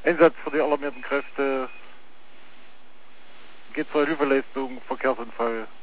Einsatz für die alarmierten Kräfte. Geht zur Hilfeleistung, Verkehrsunfall.